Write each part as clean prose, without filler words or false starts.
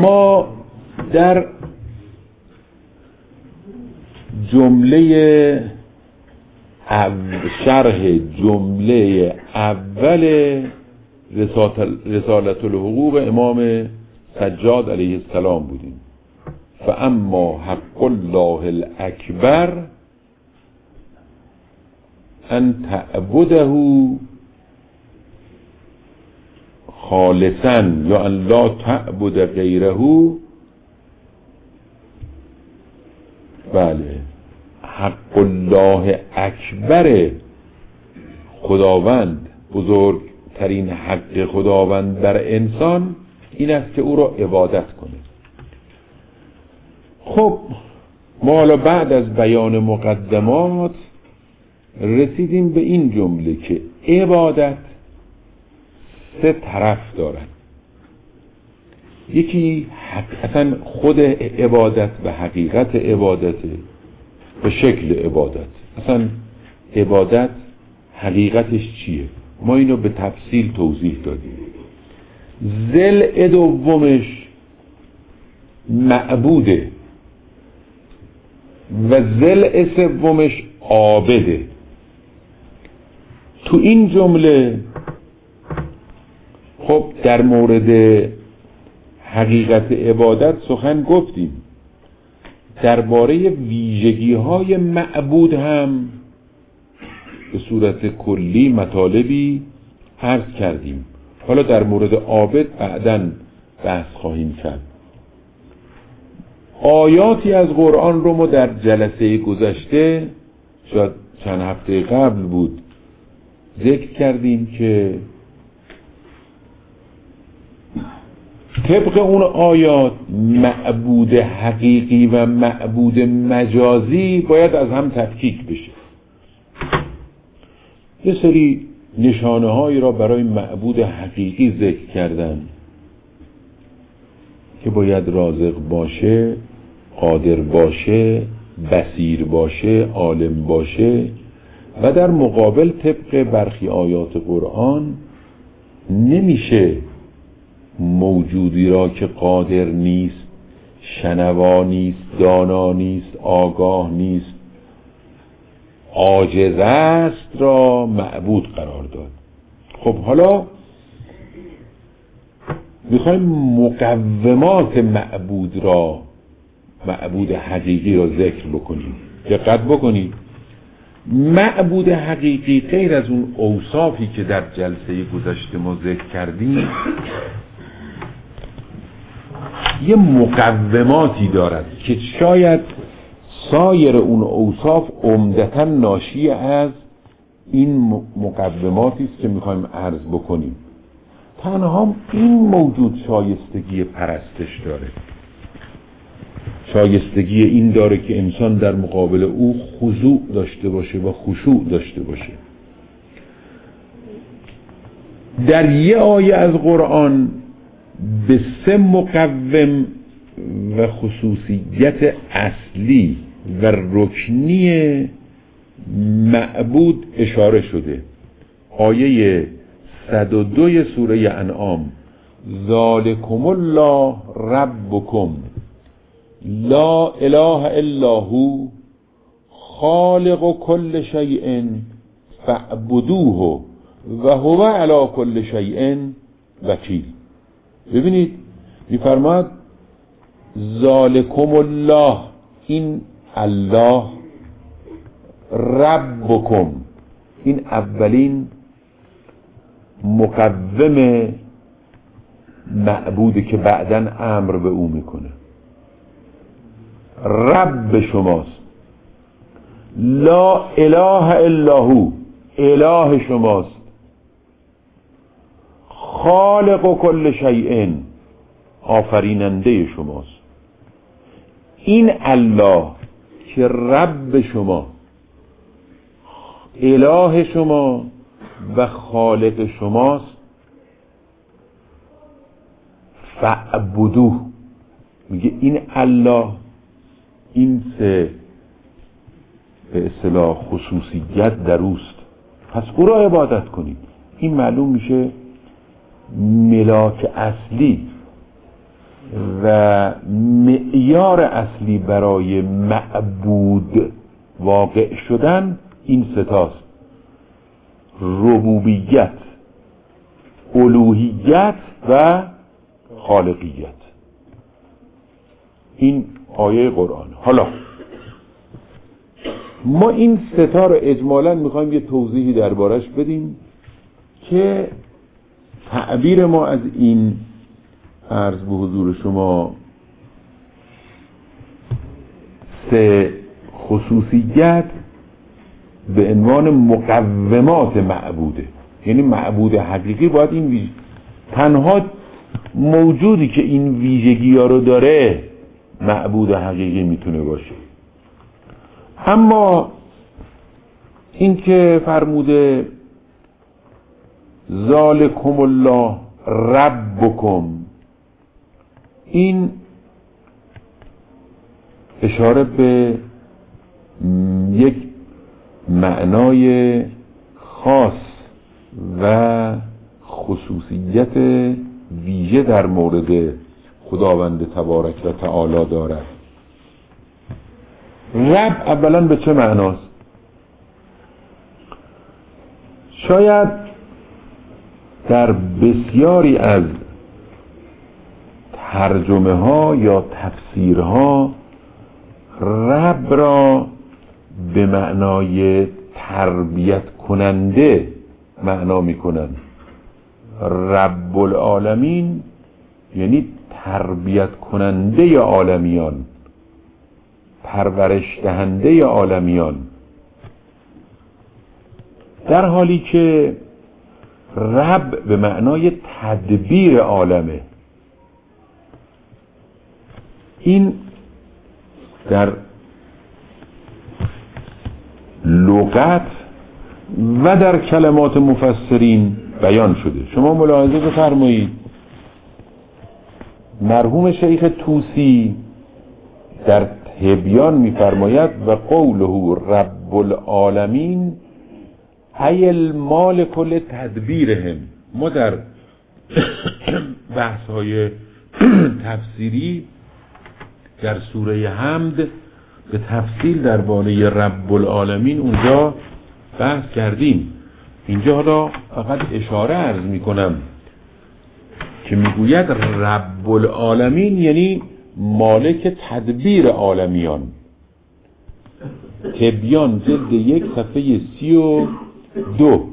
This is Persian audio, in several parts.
ما در جمله شرح جمله اول رسالة الحقوق امام سجاد علیه السلام بودیم. فاما حق الله الاکبر ان تعبده خالصا یا ان لا تعبد غیره. بله، حق الله اکبر، خداوند بزرگترین حق خداوند بر انسان این است که او را عبادت کنه. خب ما حالا بعد از بیان مقدمات رسیدیم به این جمله که عبادت سه طرف دارد. یکی اصلا خود عبادت و حقیقت عبادت به شکل عبادت. اصلا عبادت حقیقتش چیه؟ ما اینو به تفصیل توضیح دادیم. ضلع دومش معبوده و ضلع سومش عابده. تو این جمله خب در مورد حقیقت عبادت سخن گفتیم، درباره ویژگی‌های معبود هم به صورت کلی مطالبی عرض کردیم. حالا در مورد عابد بعداً بحث خواهیم کرد. آیاتی از قرآن رو ما در جلسه گذشته، شاید چند هفته قبل بود، ذکر کردیم که طبق اون آیات معبود حقیقی و معبود مجازی باید از هم تفکیک بشه. یه سری نشانه هایی را برای معبود حقیقی ذکر کردن که باید رازق باشه، قادر باشه، بصیر باشه، عالم باشه. و در مقابل طبق برخی آیات قرآن نمیشه موجودی را که قادر نیست، شنوا نیست، دانا نیست، آگاه نیست، عاجز است را معبود قرار داد. خب حالا میخوایم مقومات معبود حقیقی را ذکر بکنیم. دقت بکنید، معبود حقیقی غیر از اون اوصافی که در جلسه گذشته ما ذکر کردیم یه مقوماتی دارد که شاید سایر اون اوصاف عمدتاً ناشی از این مقوماتی است که میخوایم عرض بکنیم. تنها این موجود شایستگی پرستش داره، شایستگی این داره که انسان در مقابل او خضوع داشته باشه و خشوع داشته باشه. در یه آیه از قرآن به 3 مقوم و خصوصیت اصلی و رکنی معبود اشاره شده. آیه 102 سوره انعام: ذالکم الله ربکم لا اله الا هو خالق کل شیء فاعبدوه و هو علی کل شیء وکیل. ببینید میفرماد ذالکم الله، این الله، ربکم، این اولین مقوم معبودی که بعداً امر به او میکنه. رب شماست، لا اله الا هو، اله شماست، خالق کل شیء، آفریننده شماست. این الله که رب شما، اله شما و خالق شماست، فاعبدوه، میگه این الله، این 3 به اصطلاح خصوصیت در اوست، پس او را عبادت کنید. این معلوم میشه ملاک اصلی و معیار اصلی برای معبود واقع شدن این ستاست: ربوبیت، الوهیت و خالقیت. این آیه قرآن. حالا ما این ستا رو اجمالاً میخوایم یه توضیحی دربارش بدیم که تعبیر ما از این عرض به حضور شما سه خصوصیت به عنوان مقومات معبوده. یعنی معبود حقیقی باید این تنها موجودی که این ویژگی ها رو داره معبود حقیقی میتونه باشه. اما این که فرموده ذالکم الله ربکم، این اشاره به یک معنای خاص و خصوصیت ویژه در مورد خداوند تبارک و تعالی دارد. رب اولا به چه معناست؟ شاید در بسیاری از ترجمه ها یا تفسیرها رب را به معنای تربیت کننده معنا میکنند. رب العالمین یعنی تربیت کننده عالمیان، پرورش دهنده عالمیان، در حالی که رب به معنای تدبیر عالمه. این در لغت و در کلمات مفسرین بیان شده. شما ملاحظه بفرمایید مرحوم شیخ طوسی در تبیان می‌فرماید و قوله رب العالمین ای المالک لتدبیرهم. ما در بحث‌های تفسیری در سوره حمد به تفصیل درباره رب العالمین اونجا بحث کردیم. اینجا حالا فقط اشاره عرض میکنم که میگوید رب العالمین یعنی مالک تدبیر عالمیان. تبیان جلد 1 صفحه 32.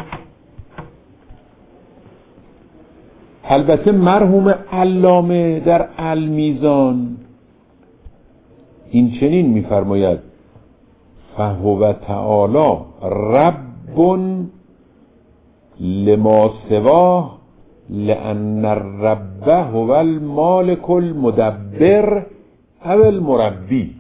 البته مرحوم علامه در المیزان این چنین میفرماید فهو تعالی رب لما سواه لأن الرب هو المالک المدبر او المربی.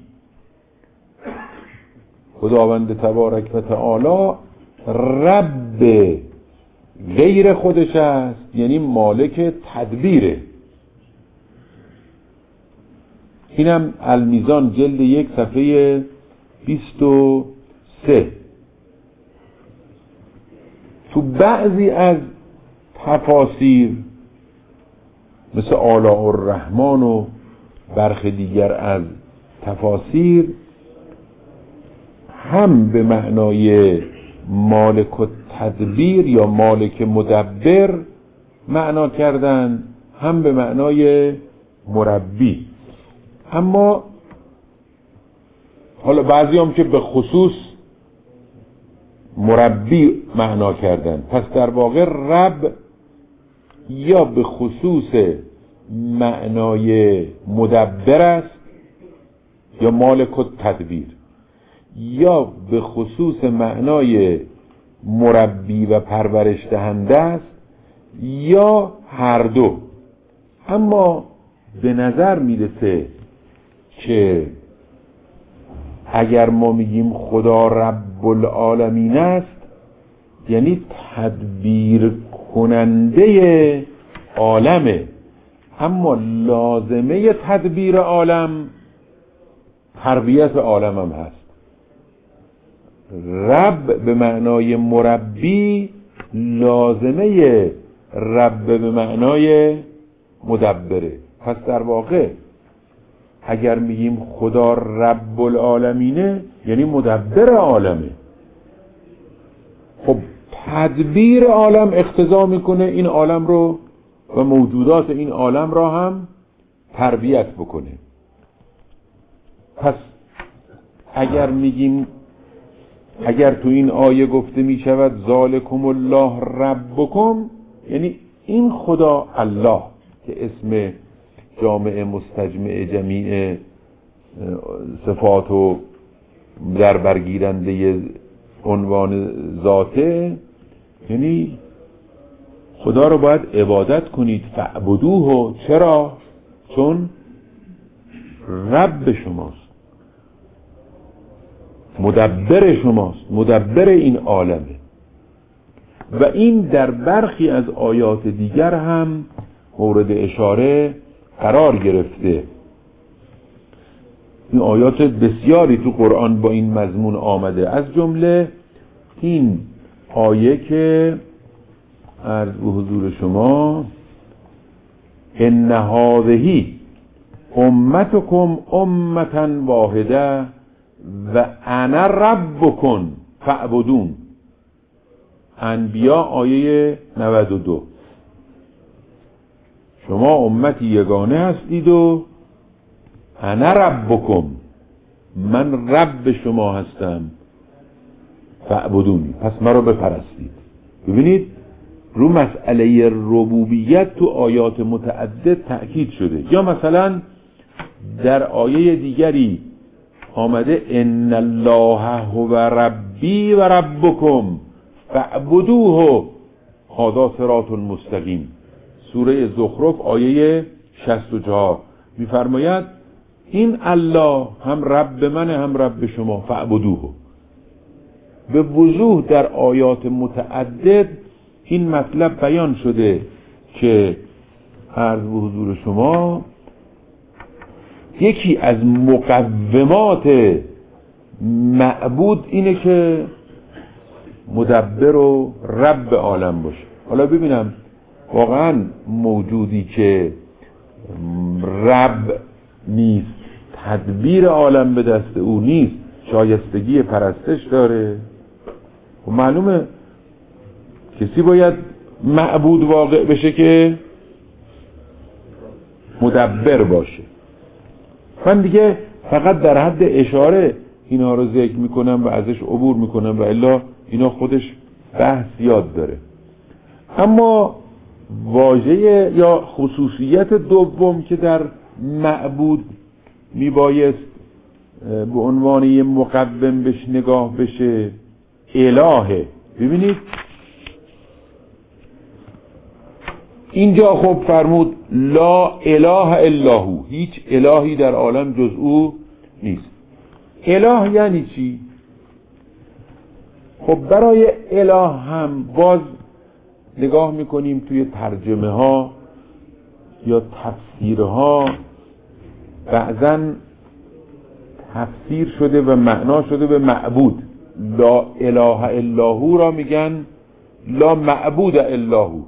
خداوند تبارک و تعالی رب غیر خودش است، یعنی مالک تدبیره. اینم المیزان جلد 1 صفحه 23. تو بعضی از تفاسیر مثل آلاء الرحمن و برخی دیگر از تفاسیر هم به معنای مالک و تدبیر یا مالک مدبر معنا کردن، هم به معنای مربی. اما حالا بعضی هم که به خصوص مربی معنا کردن. پس در واقع رب یا به خصوص معنای مدبر است یا مالک و تدبیر، یا به خصوص معنای مربی و پرورش دهنده است، یا هر دو. اما به نظر میرسه که اگر ما میگیم خدا رب العالمین است یعنی تدبیر کننده عالمه، اما لازمه تدبیر عالم تربیت عالم هم هست. رب به معنای مربی لازمه رب به معنای مدبره. پس در واقع اگر میگیم خدا رب العالمینه یعنی مدبر عالمه. خب تدبیر عالم اقتضا میکنه این عالم رو و موجودات این عالم را هم تربیت بکنه. پس اگر میگیم، اگر تو این آیه گفته میشود ذالکم الله ربکم، یعنی این خدا الله که اسم جامع مستجمع جمیع صفات و در برگیرنده عنوان ذاته، یعنی خدا رو باید عبادت کنید. فعبدوه. چرا؟ چون رب شماست، مدبر شماست، مدبر این عالمه. و این در برخی از آیات دیگر هم مورد اشاره قرار گرفته. این آیات بسیاری تو قرآن با این مضمون آمده، از جمله این آیه که عرض به حضور شما ان هذه امتکم امة واحده و انا ربکم فاعبدون. انبیا آیه 92. شما امتی یگانه هستید و انا ربکم، من رب شما هستم، فاعبدونی، پس مرا بپرستید. ببینید رو مسئله ربوبیت تو آیات متعدد تأکید شده. یا مثلا در آیه دیگری آمده ان الله هو ربی و ربکم فاعبدوه هذا صراط مستقیم. سوره زخرف آیه 64 میفرماید این الله هم رب منه هم رب شما، فاعبدوه. به وضوح در آیات متعدد این مطلب بیان شده که عرض به حضور شما یکی از مقومات معبود اینه که مدبر و رب عالم باشه. حالا ببینم واقعا موجودی که رب نیست، تدبیر عالم به دست او نیست، شایستگی پرستش داره؟ و معلومه کسی باید معبود واقع بشه که مدبر باشه. من دیگه فقط در حد اشاره اینا رو ذکر میکنم و ازش عبور میکنم و الا اینا خودش بحث یاد داره. اما واژه یا خصوصیت دوم که در معبود میبایست به عنوان یه مقوم بهش نگاه بشه الهه. ببینید اینجا خب فرمود لا اله الا هو، هیچ الهی در عالم جز او نیست. اله یعنی چی؟ خب برای اله هم باز نگاه میکنیم توی ترجمه ها یا تفسیرها، بعضا تفسیر شده و معنا شده به معبود. لا اله الا هو را میگن لا معبود الا هو،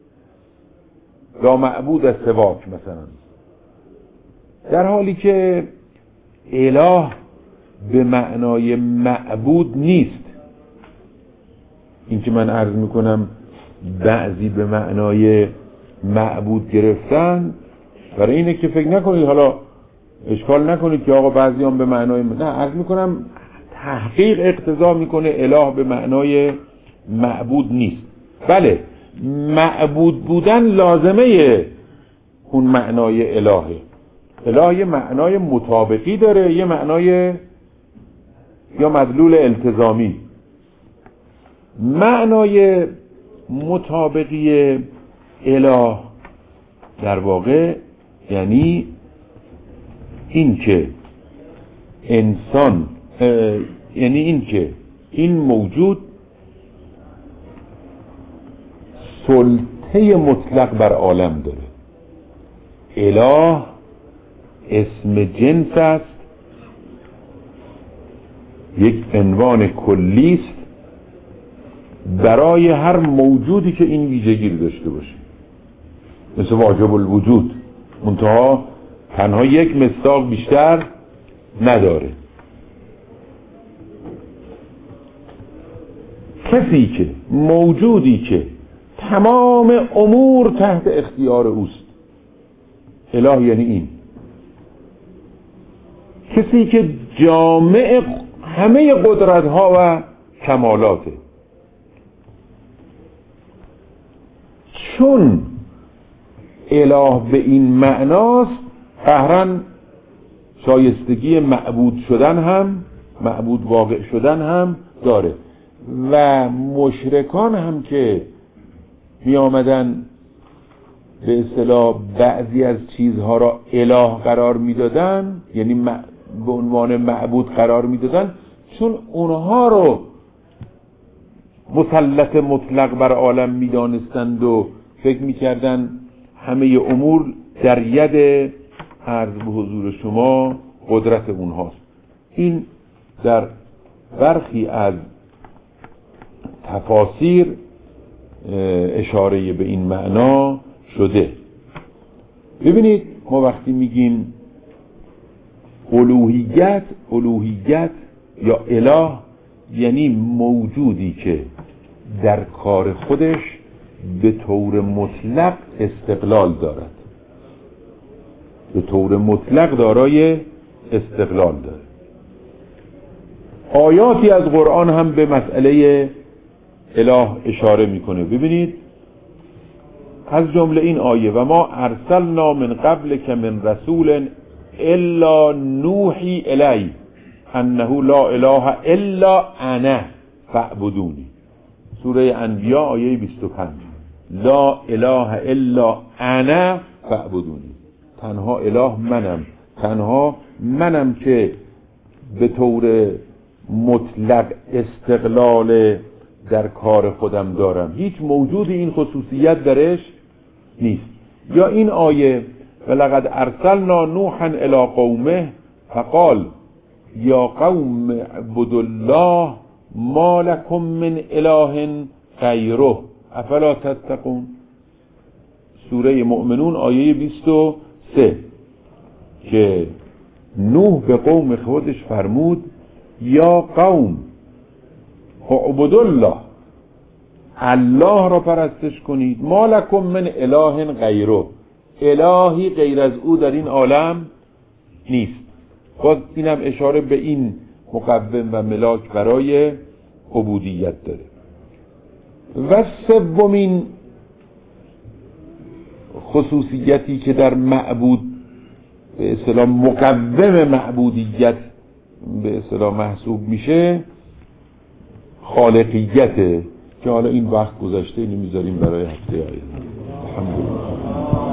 لا معبود سواک مثلا، در حالی که اله به معنای معبود نیست. این که من عرض میکنم بعضی به معنای معبود گرفتن برای اینه که فکر نکنید، حالا اشکال نکنید که آقا بعضی هم به معنای، نه، عرض میکنم تحقیق اقتضا میکنه اله به معنای معبود نیست. بله معبود بودن لازمه اون معنای الهه. اله یه معنای مطابقی داره، یه معنای یا مدلول التزامی. معنای مطابقی اله در واقع یعنی این که انسان، یعنی این که این موجود سلطه مطلق بر عالم داره. اله اسم جنس است، یک عنوان کلی است برای هر موجودی که این ویژگی رو داشته باشه، مثل واجب الوجود منتها تنها یک مصداق بیشتر نداره. کسی که موجودی که تمام امور تحت اختیار اوست، اله یعنی این کسی که جامع همه قدرت ها و کمالاته. چون اله به این معناست قهرن شایستگی معبود شدن هم، معبود واقع شدن هم داره. و مشرکان هم که می آمدن به اصطلاح بعضی از چیزها را اله قرار می دادن، یعنی به عنوان معبود قرار می دادن، چون اونها رو مسلط مطلق بر عالم می دانستند و فکر می کردن همه امور در ید عرض به حضور شما قدرت اونهاست. این در برخی از تفاسیر اشاره به این معنا شده. ببینید ما وقتی میگیم الوهیت یا اله یعنی موجودی که در کار خودش به طور مطلق استقلال دارد، به طور مطلق دارای استقلال دارد. آیاتی از قرآن هم به مسئله اله اشاره میکنه. ببینید از جمله این آیه و ما ارسلنا من قبل که من رسول الا نوحی الی انه لا اله الا انا فاعبدونی. سوره انبیاء آیه 25. لا اله الا انا فاعبدونی، تنها اله منم، تنها منم که به طور مطلق استقلال در کار خودم دارم، هیچ موجودی این خصوصیت درش نیست. یا این آیه ولقد ارسلنا نوحا الی قومه فقال یا قوم اعبدوا الله ما لكم من اله غیره افلا تتقون. سوره مؤمنون آیه 23 که نوح به قوم خودش فرمود یا قوم اعبدوا الله، الله را پرستش کنید، ما لکم من اله غیره، الهی غیر از او در این عالم نیست. باز اینم اشاره به این مقوم و ملاک برای عبودیت داره. و سومین خصوصیتی که در معبود به اصطلاح مقوم معبودیت به اصطلاح محسوب میشه خالقیته، که حالا این وقت گذشته اینو میذاریم برای هفته آینده. الحمدلله.